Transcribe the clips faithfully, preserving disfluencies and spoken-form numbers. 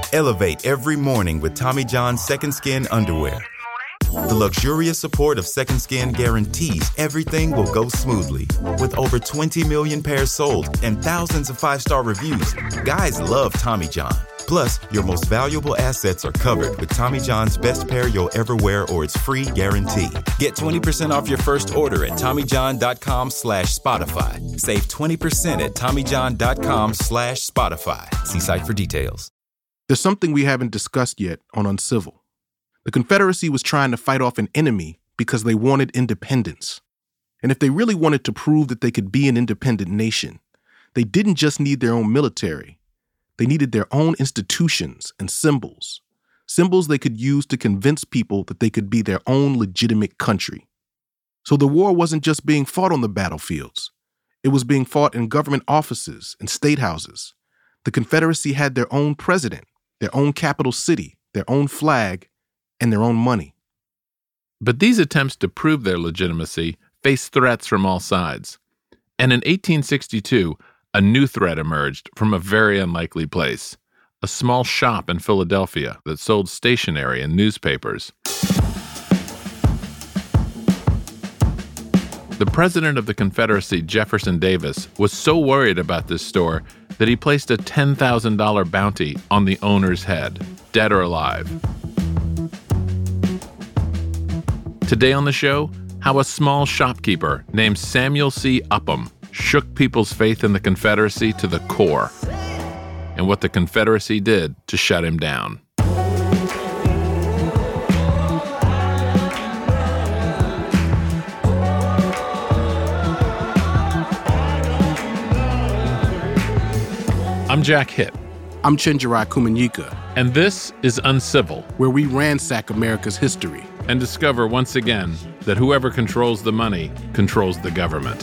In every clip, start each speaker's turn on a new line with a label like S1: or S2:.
S1: Elevate every morning with Tommy John's Second Skin underwear. The luxurious support of Second Skin guarantees everything will go smoothly. With over twenty million pairs sold and thousands of five-star reviews, guys love Tommy John. Plus, your most valuable assets are covered with Tommy John's best pair you'll ever wear or its free guarantee. Get twenty percent off your first order at TommyJohn.com slash Spotify. Save twenty percent at TommyJohn.com slash Spotify. See site for details.
S2: There's something we haven't discussed yet on Uncivil. The Confederacy was trying to fight off an enemy because they wanted independence. And if they really wanted to prove that they could be an independent nation, they didn't just need their own military. They needed their own institutions and symbols, symbols they could use to convince people that they could be their own legitimate country. So the war wasn't just being fought on the battlefields. It was being fought in government offices and state houses. The Confederacy had their own president, their own capital city, their own flag, and their own money.
S3: But these attempts to prove their legitimacy faced threats from all sides. And in eighteen sixty-two, a new threat emerged from a very unlikely place, a small shop in Philadelphia that sold stationery and newspapers. The president of the Confederacy, Jefferson Davis, was so worried about this store that he placed a ten thousand dollars bounty on the owner's head, dead or alive. Today on the show, how a small shopkeeper named Samuel C. Upham shook people's faith in the Confederacy to the core, and what the Confederacy did to shut him down. I'm Jack Hitt.
S2: I'm Chenjerai Kumanyika.
S3: And this is Uncivil,
S2: where we ransack America's history
S3: and discover once again that whoever controls the money controls the government.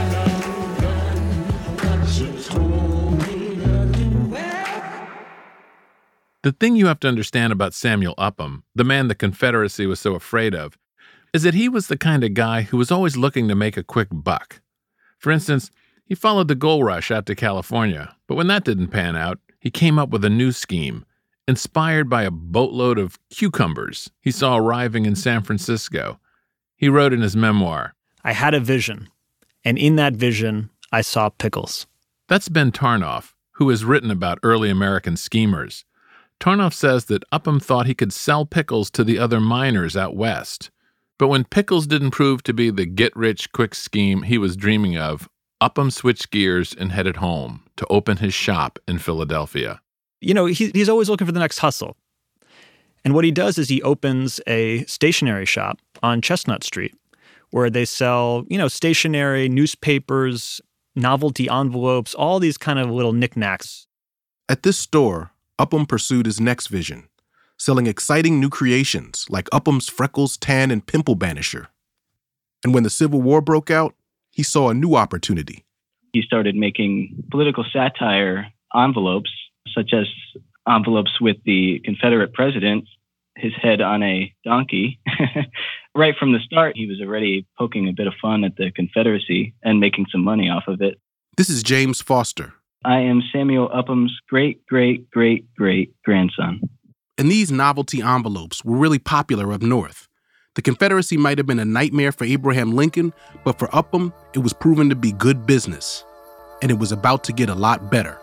S3: The thing you have to understand about Samuel Upham, the man the Confederacy was so afraid of, is that he was the kind of guy who was always looking to make a quick buck. For instance, he followed the gold rush out to California, but when that didn't pan out, he came up with a new scheme, inspired by a boatload of cucumbers he saw arriving in San Francisco. He wrote in his memoir,
S4: "I had a vision, and in that vision, I saw pickles."
S3: That's Ben Tarnoff, who has written about early American schemers. Tarnoff says that Upham thought he could sell pickles to the other miners out west. But when pickles didn't prove to be the get-rich-quick scheme he was dreaming of, Upham switched gears and headed home to open his shop in Philadelphia.
S4: You know, he, he's always looking for the next hustle. And what he does is he opens a stationery shop on Chestnut Street where they sell, you know, stationery, newspapers, novelty envelopes, all these kind of little knickknacks.
S2: At this store, Upham pursued his next vision, selling exciting new creations like Upham's Freckles, Tan, and Pimple Banisher. And when the Civil War broke out, he saw a new opportunity.
S5: He started making political satire envelopes, such as envelopes with the Confederate president, his head on a donkey. Right from the start, he was already poking a bit of fun at the Confederacy and making some money off of it.
S2: This is James Foster.
S5: I am Samuel Upham's great, great, great, great grandson.
S2: And these novelty envelopes were really popular up north. The Confederacy might have been a nightmare for Abraham Lincoln, but for Upham, it was proven to be good business. And it was about to get a lot better.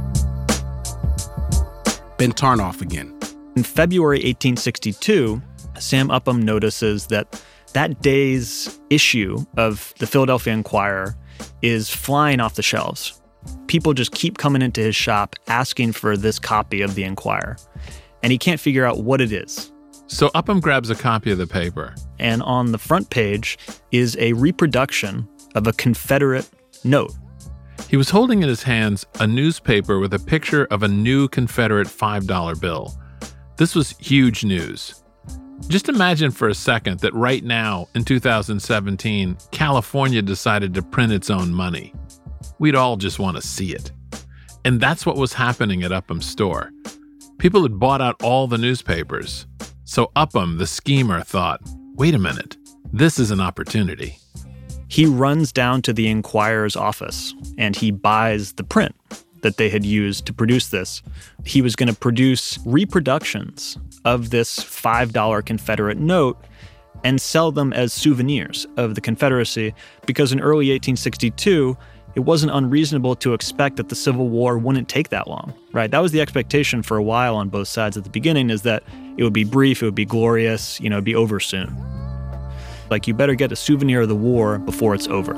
S2: Ben Tarnoff again.
S4: In February eighteen sixty-two, Sam Upham notices that that day's issue of the Philadelphia Inquirer is flying off the shelves. People just keep coming into his shop asking for this copy of the Inquirer, and he can't figure out what it is.
S3: So Upham grabs a copy of the paper.
S4: And on the front page is a reproduction of a Confederate note.
S3: He was holding in his hands a newspaper with a picture of a new Confederate five dollar bill. This was huge news. Just imagine for a second that right now, in two thousand seventeen, California decided to print its own money. We'd all just want to see it. And that's what was happening at Upham's store. People had bought out all the newspapers. So Upham, the schemer, thought, wait a minute, this is an opportunity.
S4: He runs down to the Inquirer's office and he buys the print. that they had used to produce this. He was going to produce reproductions of this five dollar Confederate note and sell them as souvenirs of the Confederacy, because in early eighteen sixty-two, it wasn't unreasonable to expect that the Civil War wouldn't take that long, right? That was the expectation for a while on both sides at the beginning, is that it would be brief, it would be glorious, you know, it'd be over soon. Like, you better get a souvenir of the war before it's over.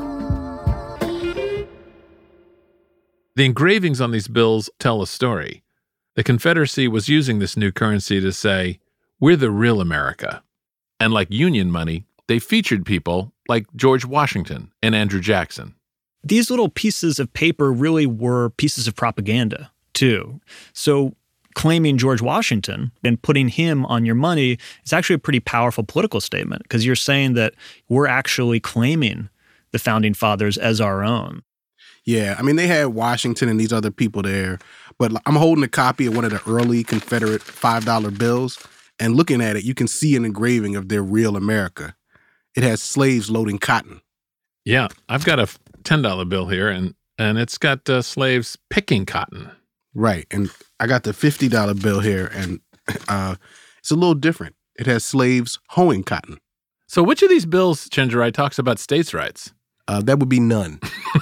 S3: The engravings on these bills tell a story. The Confederacy was using this new currency to say, we're the real America. And like Union money, they featured people like George Washington and Andrew Jackson.
S4: These little pieces of paper really were pieces of propaganda, too. So claiming George Washington and putting him on your money is actually a pretty powerful political statement, because you're saying that we're actually claiming the Founding Fathers as our own.
S2: Yeah, I mean, they had Washington and these other people there, but I'm holding a copy of one of the early Confederate five dollar bills, and looking at it, you can see an engraving of their real America. It has slaves loading cotton.
S3: Yeah, I've got a ten dollar bill here, and, and it's got uh, slaves picking cotton.
S2: Right, and I got the fifty dollar bill here, and uh, it's a little different. It has slaves hoeing cotton.
S3: So which of these bills, Chenjerai, talks about states' rights?
S2: Uh, that would be none.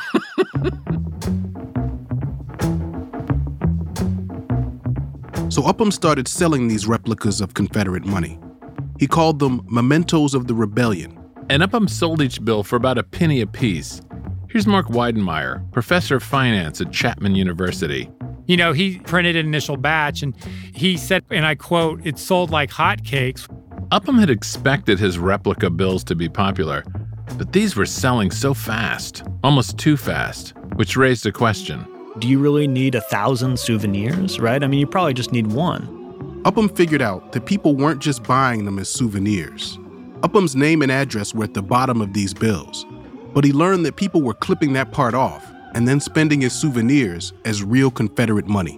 S2: So Upham started selling these replicas of Confederate money. He called them mementos of the rebellion.
S3: And Upham sold each bill for about a penny apiece. Here's Mark Weidenmeyer, professor of finance at Chapman University.
S6: You know, he printed an initial batch, and he said, and I quote, "It sold like hotcakes."
S3: Upham had expected his replica bills to be popular, but these were selling so fast, almost too fast, which raised a question.
S4: Do you really need a thousand souvenirs, right? I mean, you probably just need one.
S2: Upham figured out that people weren't just buying them as souvenirs. Upham's name and address were at the bottom of these bills, but he learned that people were clipping that part off and then spending his souvenirs as real Confederate money.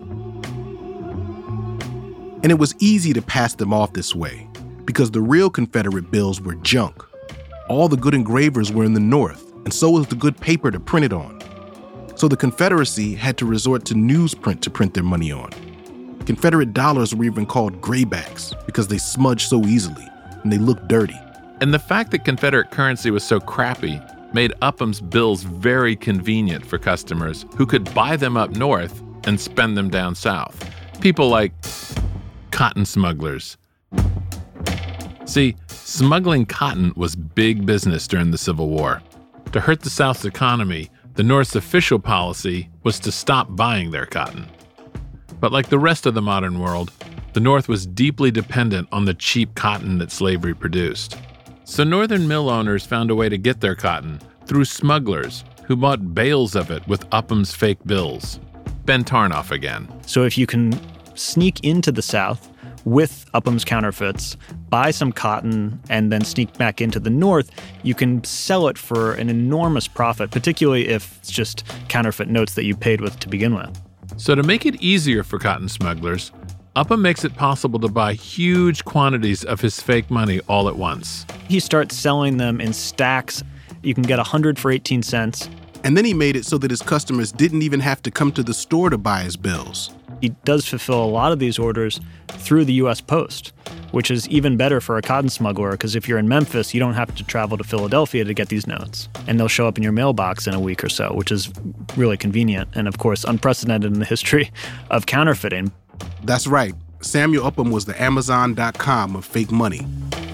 S2: And it was easy to pass them off this way because the real Confederate bills were junk. All the good engravers were in the North, and so was the good paper to print it on. So the Confederacy had to resort to newsprint to print their money on. Confederate dollars were even called graybacks because they smudged so easily and they looked dirty.
S3: And the fact that Confederate currency was so crappy made Upham's bills very convenient for customers who could buy them up north and spend them down south. People like cotton smugglers. See, smuggling cotton was big business during the Civil War. To hurt the South's economy, the North's official policy was to stop buying their cotton. But like the rest of the modern world, the North was deeply dependent on the cheap cotton that slavery produced. So Northern mill owners found a way to get their cotton through smugglers who bought bales of it with Upham's fake bills. Ben Tarnoff again.
S4: So if you can sneak into the South with Upham's counterfeits, buy some cotton, and then sneak back into the North, you can sell it for an enormous profit, particularly if it's just counterfeit notes that you paid with to begin with.
S3: So to make it easier for cotton smugglers, Upham makes it possible to buy huge quantities of his fake money all at once.
S4: He starts selling them in stacks. You can get one hundred for eighteen cents.
S2: And then he made it so that his customers didn't even have to come to the store to buy his bills.
S4: He does fulfill a lot of these orders through the U S Post, which is even better for a cotton smuggler, because if you're in Memphis, you don't have to travel to Philadelphia to get these notes. And they'll show up in your mailbox in a week or so, which is really convenient and, of course, unprecedented in the history of counterfeiting.
S2: That's right. Samuel Upham was the Amazon dot com of fake money.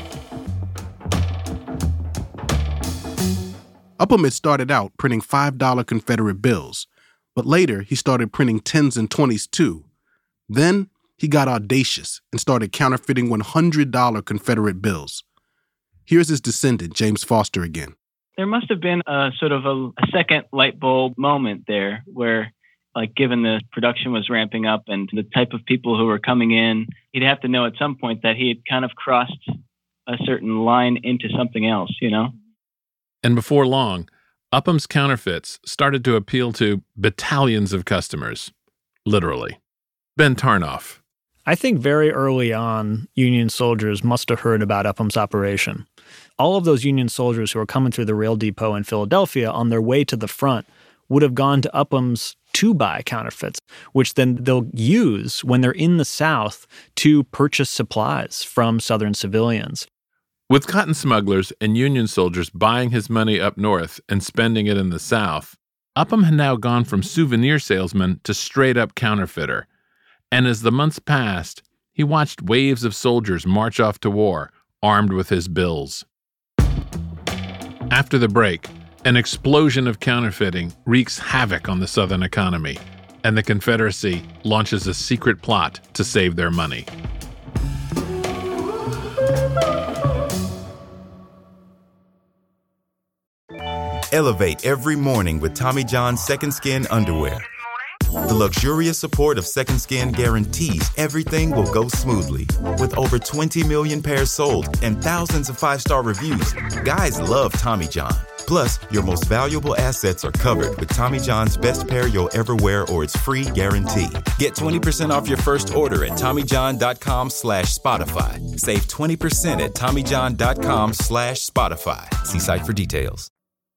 S2: Upham had started out printing five dollar Confederate bills, but later he started printing tens and twenties too. Then he got audacious and started counterfeiting one hundred dollar Confederate bills. Here's his descendant, James Foster, again.
S5: There must have been a sort of a, a second light bulb moment there where, like, given the production was ramping up and the type of people who were coming in, he'd have to know at some point that he had kind of crossed a certain line into something else, you know?
S3: And before long, Upham's counterfeits started to appeal to battalions of customers, literally. Ben Tarnoff.
S4: I think very early on, Union soldiers must have heard about Upham's operation. All of those Union soldiers who were coming through the rail depot in Philadelphia on their way to the front would have gone to Upham's to buy counterfeits, which then they'll use when they're in the South to purchase supplies from Southern civilians.
S3: With cotton smugglers and Union soldiers buying his money up north and spending it in the South, Upham had now gone from souvenir salesman to straight-up counterfeiter. And as the months passed, he watched waves of soldiers march off to war, armed with his bills. After the break, an explosion of counterfeiting wreaks havoc on the Southern economy, and the Confederacy launches a secret plot to save their money.
S1: Elevate every morning with Tommy John's Second Skin underwear. The luxurious support of Second Skin guarantees everything will go smoothly. With over twenty million pairs sold and thousands of five-star reviews, guys love Tommy John. Plus, your most valuable assets are covered with Tommy John's best pair you'll ever wear or its free guarantee. Get twenty percent off your first order at TommyJohn.com slash Spotify. Save twenty percent at TommyJohn.com slash Spotify. See site for details.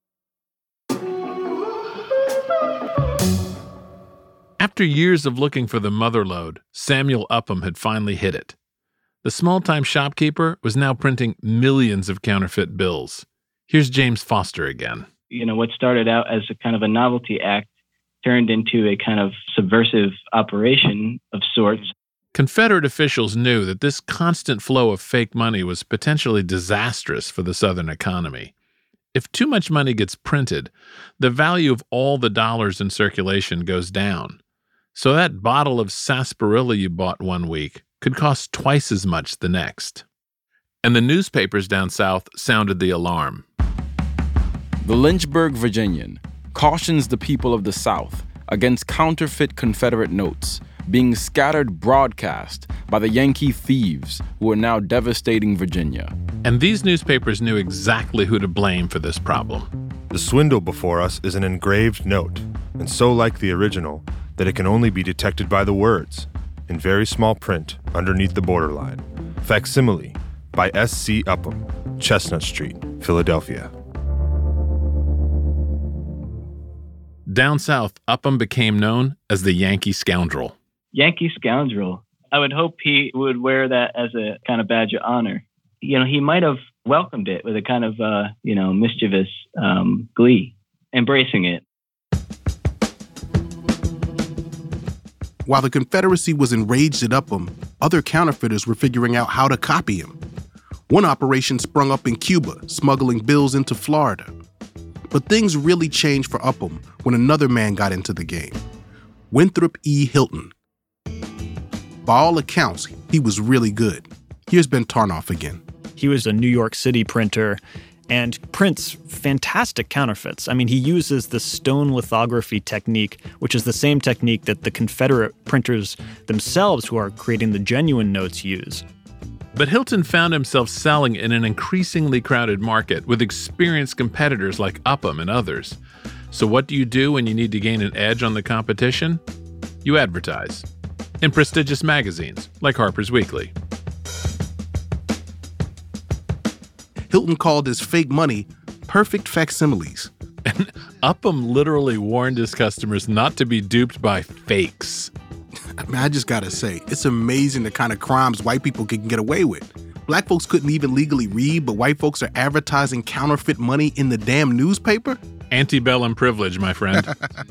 S3: After years of looking for the mother lode, Samuel Upham had finally hit it. The small-time shopkeeper was now printing millions of counterfeit bills. Here's James Foster again.
S5: You know, what started out as a kind of a novelty act turned into a kind of subversive operation of sorts.
S3: Confederate officials knew that this constant flow of fake money was potentially disastrous for the Southern economy. If too much money gets printed, the value of all the dollars in circulation goes down. So that bottle of sarsaparilla you bought one week could cost twice as much the next. And the newspapers down south sounded the alarm.
S7: The Lynchburg Virginian cautions the people of the South against counterfeit Confederate notes being scattered broadcast by the Yankee thieves who are now devastating Virginia.
S3: And these newspapers knew exactly who to blame for this problem.
S8: The swindle before us is an engraved note, and so like the original that it can only be detected by the words, in very small print underneath the borderline. Facsimile by S C Upham, Chestnut Street, Philadelphia.
S3: Down south, Upham became known as the Yankee Scoundrel.
S5: Yankee Scoundrel. I would hope he would wear that as a kind of badge of honor. You know, he might have welcomed it with a kind of, uh, you know, mischievous um, glee, embracing it.
S2: While the Confederacy was enraged at Upham, other counterfeiters were figuring out how to copy him. One operation sprung up in Cuba, smuggling bills into Florida. But things really changed for Upham when another man got into the game, Winthrop E. Hilton. By all accounts, he was really good. Here's Ben Tarnoff again.
S4: He was a New York City printer and prints fantastic counterfeits. I mean, he uses the stone lithography technique, which is the same technique that the Confederate printers themselves who are creating the genuine notes use.
S3: But Hilton found himself selling in an increasingly crowded market with experienced competitors like Upham and others. So what do you do when you need to gain an edge on the competition? You advertise in prestigious magazines like Harper's Weekly.
S2: Hilton called his fake money perfect facsimiles.
S3: And Upham literally warned his customers not to be duped by fakes.
S2: I mean, I just gotta say, it's amazing the kind of crimes white people can get away with. Black folks couldn't even legally read, but white folks are advertising counterfeit money in the damn newspaper?
S3: Antebellum privilege, my friend.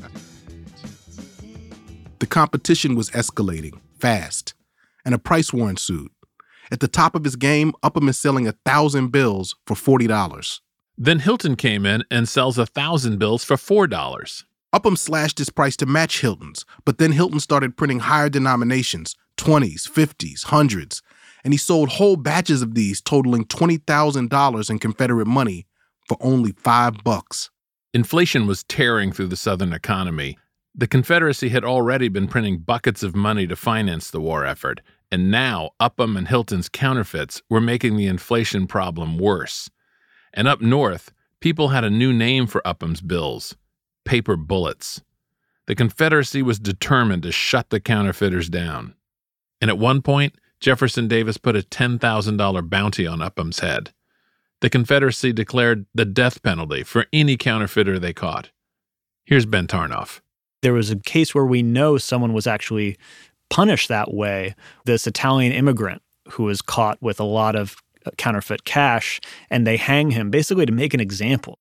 S2: The competition was escalating fast, and a price war ensued. At the top of his game, Upham is selling a thousand bills for forty dollars.
S3: Then Hilton came in and sells a thousand bills for four dollars.
S2: Upham slashed his price to match Hilton's, but then Hilton started printing higher denominations, twenties, fifties, hundreds, and he sold whole batches of these totaling twenty thousand dollars in Confederate money for only five bucks.
S3: Inflation was tearing through the Southern economy. The Confederacy had already been printing buckets of money to finance the war effort, and now Upham and Hilton's counterfeits were making the inflation problem worse. And up north, people had a new name for Upham's bills: paper bullets. The Confederacy was determined to shut the counterfeiters down. And at one point, Jefferson Davis put a ten thousand dollars bounty on Upham's head. The Confederacy declared the death penalty for any counterfeiter they caught. Here's Ben Tarnoff.
S4: There was a case where we know someone was actually punished that way, this Italian immigrant who was caught with a lot of counterfeit cash, and they hang him basically to make an example.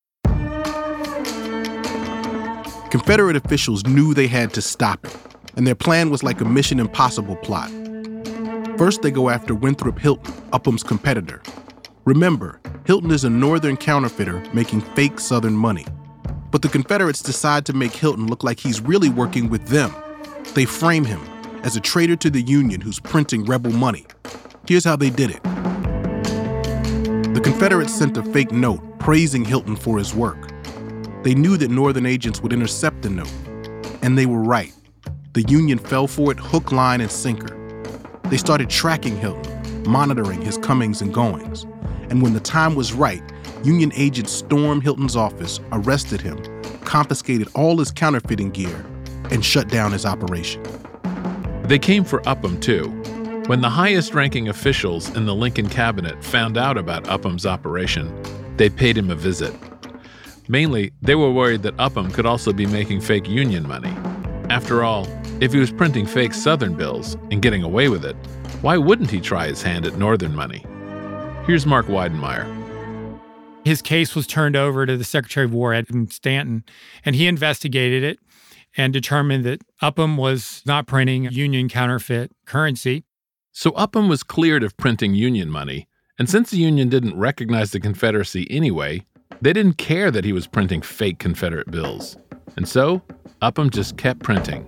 S2: Confederate officials knew they had to stop it, and their plan was like a Mission Impossible plot. First, they go after Winthrop Hilton, Upham's competitor. Remember, Hilton is a northern counterfeiter making fake Southern money. But the Confederates decide to make Hilton look like he's really working with them. They frame him as a traitor to the Union who's printing rebel money. Here's how they did it. The Confederates sent a fake note praising Hilton for his work. They knew that Northern agents would intercept the note, and they were right. The Union fell for it hook, line, and sinker. They started tracking Hilton, monitoring his comings and goings. And when the time was right, Union agents stormed Hilton's office, arrested him, confiscated all his counterfeiting gear, and shut down his operation.
S3: They came for Upham, too. When the highest-ranking officials in the Lincoln cabinet found out about Upham's operation, they paid him a visit. Mainly, they were worried that Upham could also be making fake Union money. After all, if he was printing fake Southern bills and getting away with it, why wouldn't he try his hand at Northern money? Here's Mark Weidenmeyer.
S6: His case was turned over to the Secretary of War, Edmund Stanton, and he investigated it and determined that Upham was not printing Union counterfeit currency.
S3: So Upham was cleared of printing Union money, and since the Union didn't recognize the Confederacy anyway, they didn't care that he was printing fake Confederate bills. And so, Upham just kept printing.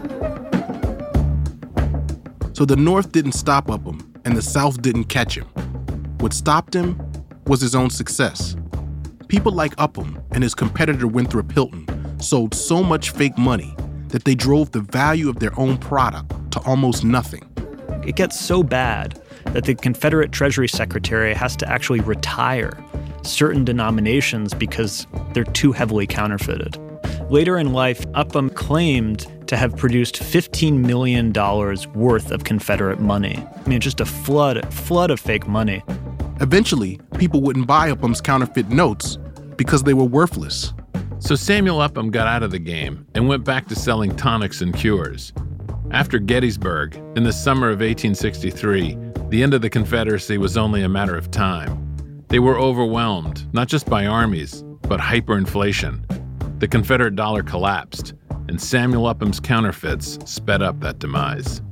S2: So the North didn't stop Upham, and the South didn't catch him. What stopped him was his own success. People like Upham and his competitor Winthrop Hilton sold so much fake money that they drove the value of their own product to almost nothing.
S4: It gets so bad that the Confederate Treasury Secretary has to actually retire certain denominations because they're too heavily counterfeited. Later in life, Upham claimed to have produced fifteen million dollars worth of Confederate money. I mean, just a flood, flood of fake money.
S2: Eventually, people wouldn't buy Upham's counterfeit notes because they were worthless.
S3: So Samuel Upham got out of the game and went back to selling tonics and cures. After Gettysburg, in the summer of eighteen sixty-three, the end of the Confederacy was only a matter of time. They were overwhelmed, not just by armies, but hyperinflation. The Confederate dollar collapsed, and Samuel Upham's counterfeits sped up that demise.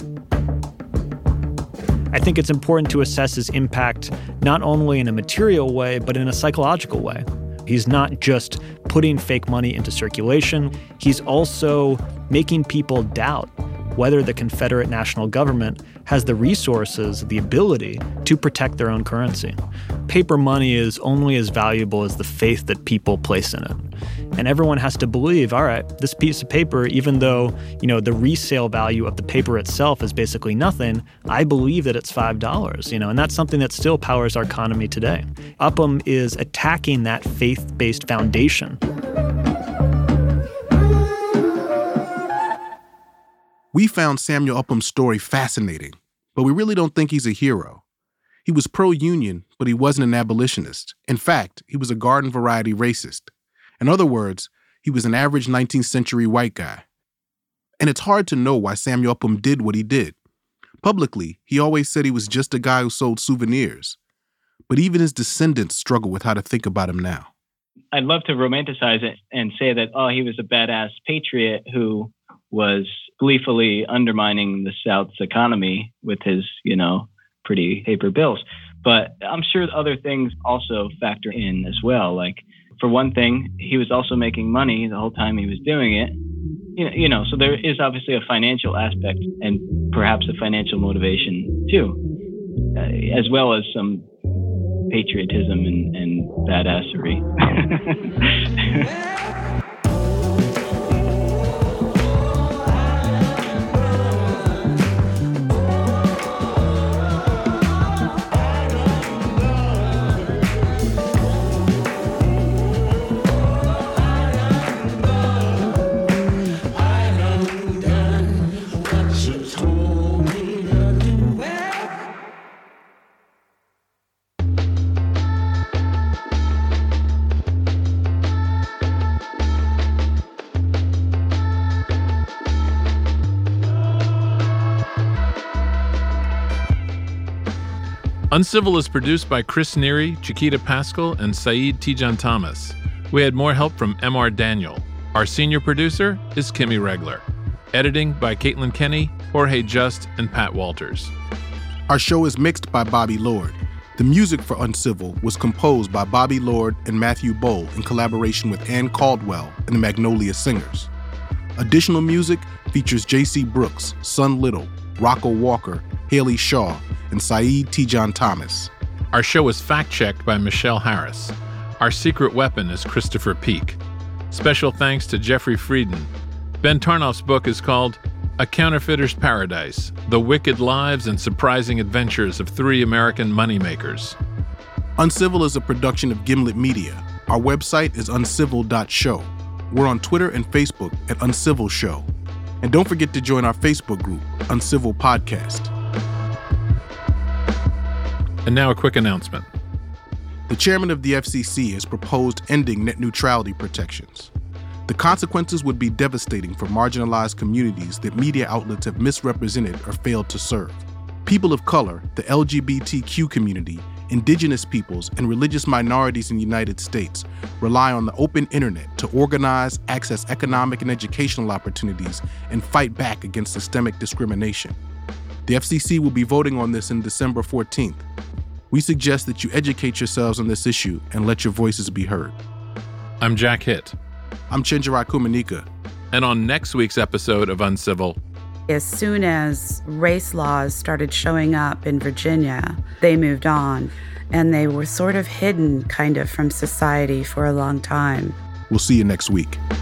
S4: I think it's important to assess his impact not only in a material way, but in a psychological way. He's not just putting fake money into circulation, he's also making people doubt whether the Confederate national government has the resources, the ability to protect their own currency. Paper money is only as valuable as the faith that people place in it. And everyone has to believe, all right, this piece of paper, even though, you know, the resale value of the paper itself is basically nothing, I believe that it's five dollars, you know, and that's something that still powers our economy today. Upham is attacking that faith-based foundation.
S2: We found Samuel Upham's story fascinating, but we really don't think he's a hero. He was pro-Union, but he wasn't an abolitionist. In fact, he was a garden variety racist. In other words, he was an average nineteenth century white guy. And it's hard to know why Samuel Upham did what he did. Publicly, he always said he was just a guy who sold souvenirs. But even his descendants struggle with how to think about him now.
S5: I'd love to romanticize it and say that, oh, he was a badass patriot who was gleefully undermining the South's economy with his, you know, pretty paper bills. But I'm sure other things also factor in as well. Like, for one thing, he was also making money the whole time he was doing it. You know, you know, so there is obviously a financial aspect and perhaps a financial motivation too, uh, as well as some patriotism and, and badassery.
S3: Uncivil is produced by Chris Neary, Chiquita Pascal, and Saeed Tijan Thomas. We had more help from M R Daniel. Our senior producer is Kimmy Regler. Editing by Caitlin Kenny, Jorge Just, and Pat Walters.
S2: Our show is mixed by Bobby Lord. The music for Uncivil was composed by Bobby Lord and Matthew Bowl in collaboration with Ann Caldwell and the Magnolia Singers. Additional music features J C Brooks, Sun Little, Rocco Walker, Haley Shaw, and Saeed Tijan Thomas.
S3: Our show is fact-checked by Michelle Harris. Our secret weapon is Christopher Peak. Special thanks to Jeffrey Frieden. Ben Tarnoff's book is called A Counterfeiter's Paradise, The Wicked Lives and Surprising Adventures of Three American Moneymakers.
S2: Uncivil is a production of Gimlet Media. Our website is uncivil dot show. We're on Twitter and Facebook at Uncivil Show. And don't forget to join our Facebook group, Uncivil Podcast.
S3: And now a quick announcement.
S2: The chairman of the F C C has proposed ending net neutrality protections. The consequences would be devastating for marginalized communities that media outlets have misrepresented or failed to serve. People of color, the L G B T Q community, indigenous peoples, and religious minorities in the United States rely on the open internet to organize, access economic and educational opportunities, and fight back against systemic discrimination. The F C C will be voting on this on December fourteenth. We suggest that you educate yourselves on this issue and let your voices be heard.
S3: I'm Jack Hitt.
S2: I'm Chenjerai Kumanyika.
S3: And on next week's episode of Uncivil,
S9: as soon as race laws started showing up in Virginia, they moved on, and they were sort of hidden kind of from society for a long time.
S2: We'll see you next week.